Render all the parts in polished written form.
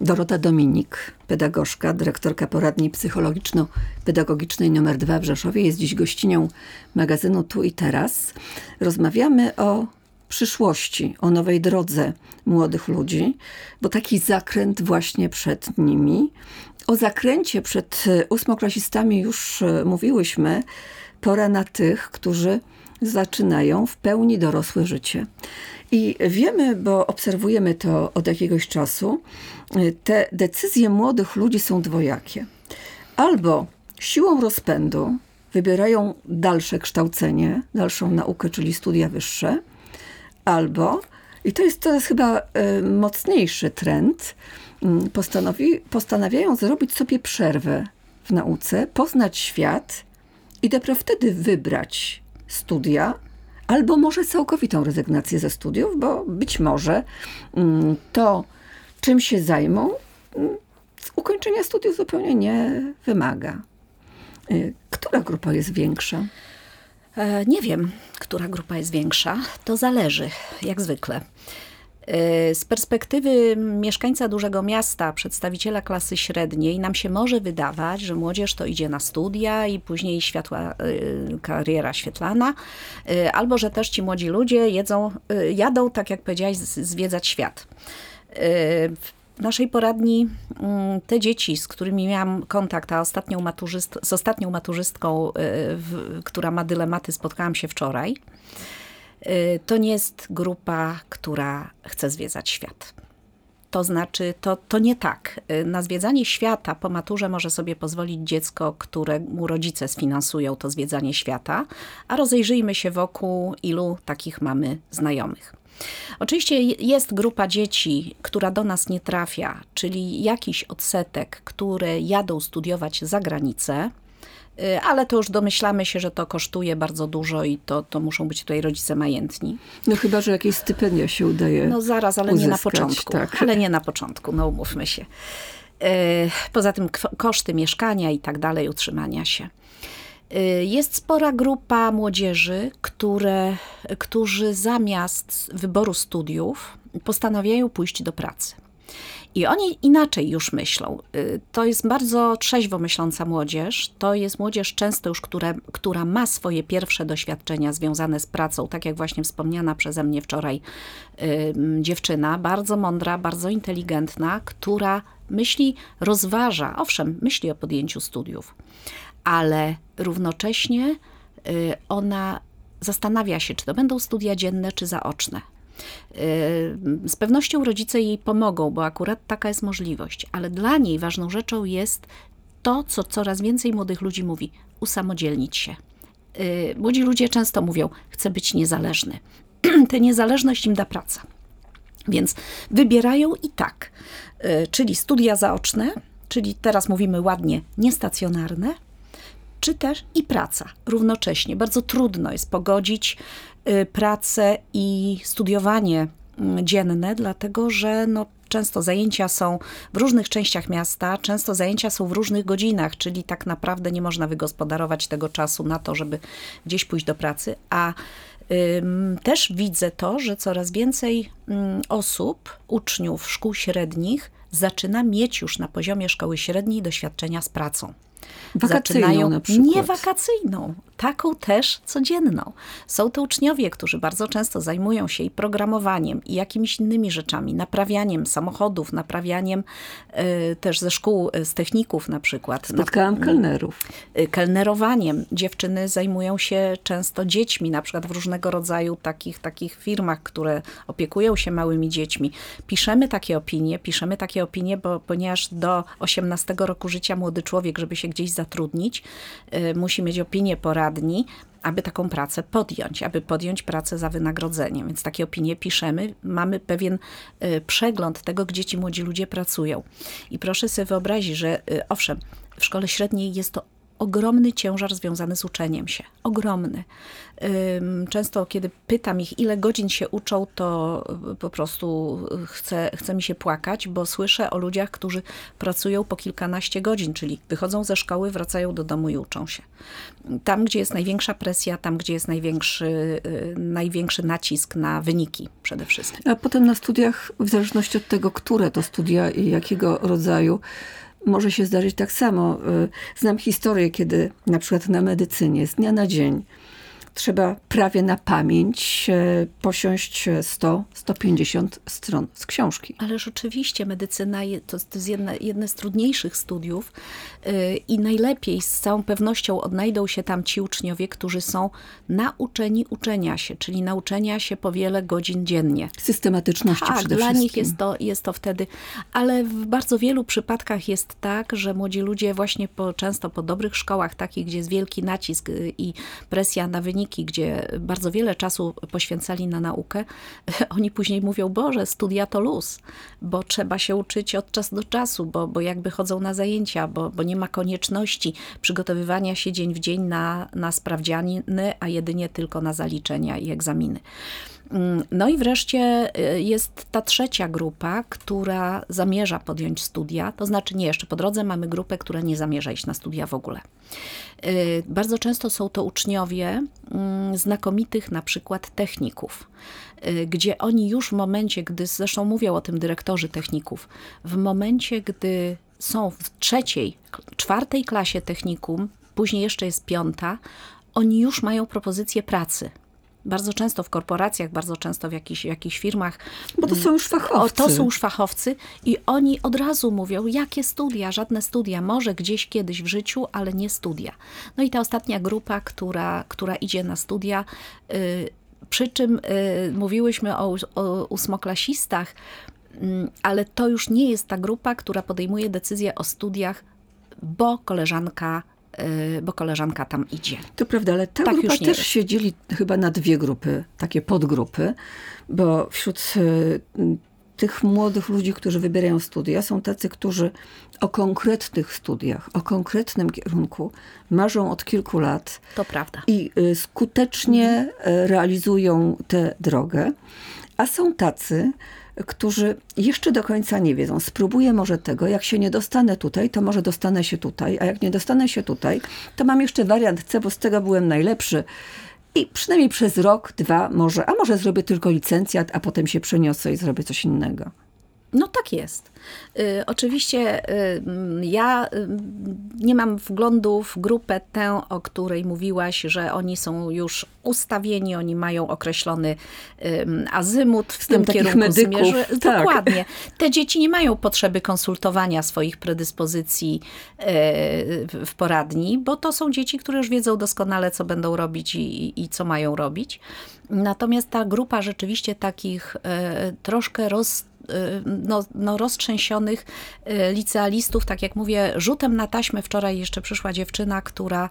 Dorota Dominik, pedagogzka, dyrektorka poradni psychologiczno-pedagogicznej nr 2 w Rzeszowie, jest dziś gościnią magazynu Tu i Teraz. Rozmawiamy o przyszłości, o nowej drodze młodych ludzi, bo taki zakręt właśnie przed nimi. O zakręcie przed ósmoklasistami już mówiłyśmy. Pora na tych, którzy zaczynają w pełni dorosłe życie. I wiemy, bo obserwujemy to od jakiegoś czasu, te decyzje młodych ludzi są dwojakie. Albo siłą rozpędu wybierają dalsze kształcenie, dalszą naukę, czyli studia wyższe, albo, i to jest teraz chyba mocniejszy trend, postanawiają zrobić sobie przerwę w nauce, poznać świat i dopiero wtedy wybrać studia, albo może całkowitą rezygnację ze studiów, bo być może to, czym się zajmą, ukończenia studiów zupełnie nie wymaga. Która grupa jest większa? Nie wiem, która grupa jest większa. To zależy, jak zwykle. Z perspektywy mieszkańca dużego miasta, przedstawiciela klasy średniej, nam się może wydawać, że młodzież to idzie na studia i później kariera świetlana, albo że też ci młodzi ludzie jadą, tak jak powiedziałaś, zwiedzać świat. W naszej poradni te dzieci, z którymi miałam kontakt, a z ostatnią maturzystką, która ma dylematy, spotkałam się wczoraj, to nie jest grupa, która chce zwiedzać świat. To znaczy, to nie tak. Na zwiedzanie świata po maturze może sobie pozwolić dziecko, któremu rodzice sfinansują to zwiedzanie świata, a rozejrzyjmy się wokół, ilu takich mamy znajomych. Oczywiście jest grupa dzieci, która do nas nie trafia, czyli jakiś odsetek, które jadą studiować za granicę, ale to już domyślamy się, że to kosztuje bardzo dużo i to muszą być tutaj rodzice majętni. No chyba, że jakieś stypendia się udaje No zaraz, ale uzyskać, nie na początku. tak. Ale nie na początku, no umówmy się. Poza tym koszty mieszkania i tak dalej, utrzymania się. Jest spora grupa młodzieży, którzy zamiast wyboru studiów postanawiają pójść do pracy. I oni inaczej już myślą. To jest bardzo trzeźwo myśląca młodzież. To jest młodzież często już, która ma swoje pierwsze doświadczenia związane z pracą, tak jak właśnie wspomniana przeze mnie wczoraj dziewczyna, bardzo mądra, bardzo inteligentna, która rozważa, owszem, myśli o podjęciu studiów, ale równocześnie ona zastanawia się, czy to będą studia dzienne, czy zaoczne. Z pewnością rodzice jej pomogą, bo akurat taka jest możliwość, ale dla niej ważną rzeczą jest to, co coraz więcej młodych ludzi mówi: usamodzielnić się. Młodzi ludzie często mówią: chcę być niezależny. Tę niezależność im da praca. Więc wybierają i tak, czyli studia zaoczne, czyli teraz mówimy ładnie niestacjonarne, czy też i praca równocześnie. Bardzo trudno jest pogodzić pracę i studiowanie dzienne, dlatego że często zajęcia są w różnych częściach miasta, często zajęcia są w różnych godzinach, czyli tak naprawdę nie można wygospodarować tego czasu na to, żeby gdzieś pójść do pracy, a też widzę to, że coraz więcej osób, uczniów szkół średnich zaczyna mieć już na poziomie szkoły średniej doświadczenia z pracą. Wakacyjną na przykład. Nie wakacyjną, taką też codzienną. Są to uczniowie, którzy bardzo często zajmują się i programowaniem, i jakimiś innymi rzeczami, naprawianiem samochodów, naprawianiem też ze szkół, z techników na przykład. Spotkałam kelnerów. Kelnerowaniem. Dziewczyny zajmują się często dziećmi, na przykład w różnego rodzaju takich firmach, które opiekują się małymi dziećmi. Piszemy takie opinie, ponieważ do 18 roku życia młody człowiek, żeby się gdzieś zatrudnić, musi mieć opinię poradni, aby taką pracę podjąć, aby podjąć pracę za wynagrodzeniem. Więc takie opinie piszemy, mamy pewien przegląd tego, gdzie ci młodzi ludzie pracują. I proszę sobie wyobrazić, że owszem, w szkole średniej jest to ogromny ciężar związany z uczeniem się. Ogromny. Często, kiedy pytam ich, ile godzin się uczą, to po prostu chce mi się płakać, bo słyszę o ludziach, którzy pracują po kilkanaście godzin, czyli wychodzą ze szkoły, wracają do domu i uczą się. Tam, gdzie jest największa presja, tam, gdzie jest największy nacisk na wyniki przede wszystkim. A potem na studiach, w zależności od tego, które to studia i jakiego rodzaju, może się zdarzyć tak samo. Znam historię, kiedy na przykład na medycynie z dnia na dzień trzeba prawie na pamięć posiąść 100-150 stron z książki. Ależ oczywiście medycyna to jest jedne z trudniejszych studiów i najlepiej z całą pewnością odnajdą się tam ci uczniowie, którzy są nauczeni uczenia się, czyli nauczenia się po wiele godzin dziennie. Systematyczności przede wszystkim. Dla nich jest to wtedy, ale w bardzo wielu przypadkach jest tak, że młodzi ludzie właśnie często po dobrych szkołach, takich, gdzie jest wielki nacisk i presja na wyniki, gdzie bardzo wiele czasu poświęcali na naukę, oni później mówią, Boże, studia to luz, bo trzeba się uczyć od czasu do czasu, bo jakby chodzą na zajęcia, bo nie ma konieczności przygotowywania się dzień w dzień na sprawdziany, a jedynie tylko na zaliczenia i egzaminy. No i wreszcie jest ta trzecia grupa, która zamierza podjąć studia, to znaczy nie, jeszcze po drodze mamy grupę, która nie zamierza iść na studia w ogóle. Bardzo często są to uczniowie znakomitych na przykład techników, gdzie oni już w momencie, gdy, zresztą mówią o tym dyrektorzy techników, w momencie, gdy są w trzeciej, czwartej klasie technikum, później jeszcze jest piąta, oni już mają propozycję pracy. Bardzo często w korporacjach, bardzo często w jakichś firmach. Bo to są już fachowcy. To są już fachowcy i oni od razu mówią, jakie studia, żadne studia, może gdzieś kiedyś w życiu, ale nie studia. No i ta ostatnia grupa, która idzie na studia, przy czym mówiłyśmy o ósmoklasistach, ale to już nie jest ta grupa, która podejmuje decyzję o studiach, bo koleżanka tam idzie. To prawda, ale ta grupa też się dzieli chyba na dwie grupy, takie podgrupy, bo wśród tych młodych ludzi, którzy wybierają studia, są tacy, którzy o konkretnych studiach, o konkretnym kierunku marzą od kilku lat. To prawda. I skutecznie realizują tę drogę, a są tacy, którzy jeszcze do końca nie wiedzą. Spróbuję może tego, jak się nie dostanę tutaj, to może dostanę się tutaj, a jak nie dostanę się tutaj, to mam jeszcze wariant C, bo z tego byłem najlepszy. I przynajmniej przez rok, dwa może, a może zrobię tylko licencjat, a potem się przeniosę i zrobię coś innego. No tak jest. Oczywiście ja nie mam wglądu w grupę tę, o której mówiłaś, że oni są już ustawieni, oni mają określony azymut, w tym kierunku zmierzy. Tak. Dokładnie. Te dzieci nie mają potrzeby konsultowania swoich predyspozycji w poradni, bo to są dzieci, które już wiedzą doskonale, co będą robić i co mają robić. Natomiast ta grupa rzeczywiście takich troszkę roztrzęsionych licealistów, tak jak mówię, rzutem na taśmę wczoraj jeszcze przyszła dziewczyna, która,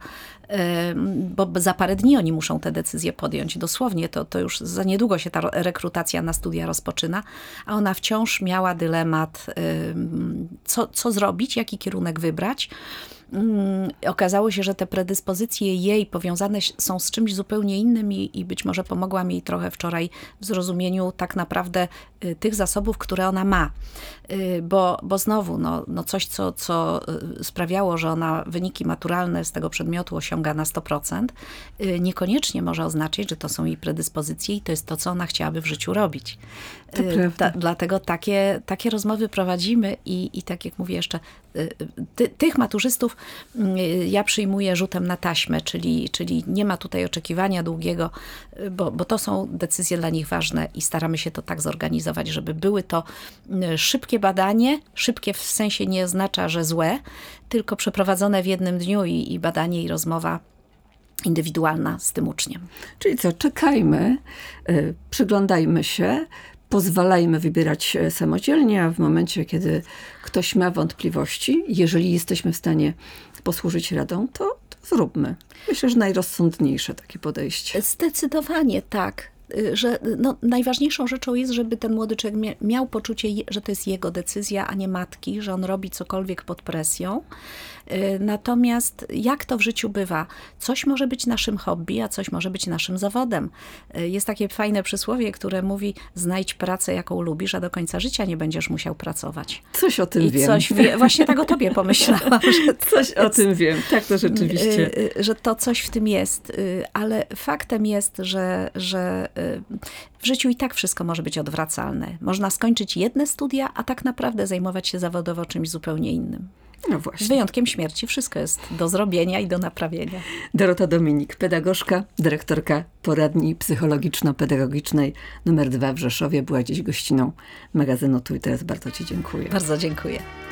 bo za parę dni oni muszą te decyzje podjąć, dosłownie, to już za niedługo się ta rekrutacja na studia rozpoczyna, a ona wciąż miała dylemat, co zrobić, jaki kierunek wybrać. Okazało się, że te predyspozycje jej powiązane są z czymś zupełnie innym i być może pomogła mi trochę wczoraj w zrozumieniu tak naprawdę tych zasobów, które ona ma. Bo znowu, coś, co sprawiało, że ona wyniki maturalne z tego przedmiotu osiąga na 100%, niekoniecznie może oznaczać, że to są jej predyspozycje i to jest to, co ona chciałaby w życiu robić. Dlatego takie rozmowy prowadzimy i tak jak mówię jeszcze, tych maturzystów ja przyjmuję rzutem na taśmę, czyli nie ma tutaj oczekiwania długiego, bo to są decyzje dla nich ważne i staramy się to tak zorganizować, żeby były to szybkie badanie, szybkie w sensie nie oznacza, że złe, tylko przeprowadzone w jednym dniu i badanie i rozmowa indywidualna z tym uczniem. Czyli co, czekajmy, przyglądajmy się, pozwalajmy wybierać samodzielnie, a w momencie, kiedy ktoś ma wątpliwości, jeżeli jesteśmy w stanie posłużyć radą, to zróbmy. Myślę, że najrozsądniejsze takie podejście. Zdecydowanie tak. że najważniejszą rzeczą jest, żeby ten młody człowiek miał poczucie, że to jest jego decyzja, a nie matki, że on robi cokolwiek pod presją. Natomiast jak to w życiu bywa? Coś może być naszym hobby, a coś może być naszym zawodem. Jest takie fajne przysłowie, które mówi: znajdź pracę, jaką lubisz, a do końca życia nie będziesz musiał pracować. Coś o tym wiem. Właśnie tak o tobie pomyślałam. Że coś o tym wiem. Tak, to rzeczywiście. Że to coś w tym jest. Ale faktem jest, że w życiu i tak wszystko może być odwracalne. Można skończyć jedne studia, a tak naprawdę zajmować się zawodowo czymś zupełnie innym. No właśnie. Z wyjątkiem śmierci wszystko jest do zrobienia i do naprawienia. Dorota Dominik, pedagogzka, dyrektorka poradni psychologiczno-pedagogicznej nr 2 w Rzeszowie, była dziś gościną magazynu Tu i Teraz. Bardzo ci dziękuję. Bardzo dziękuję.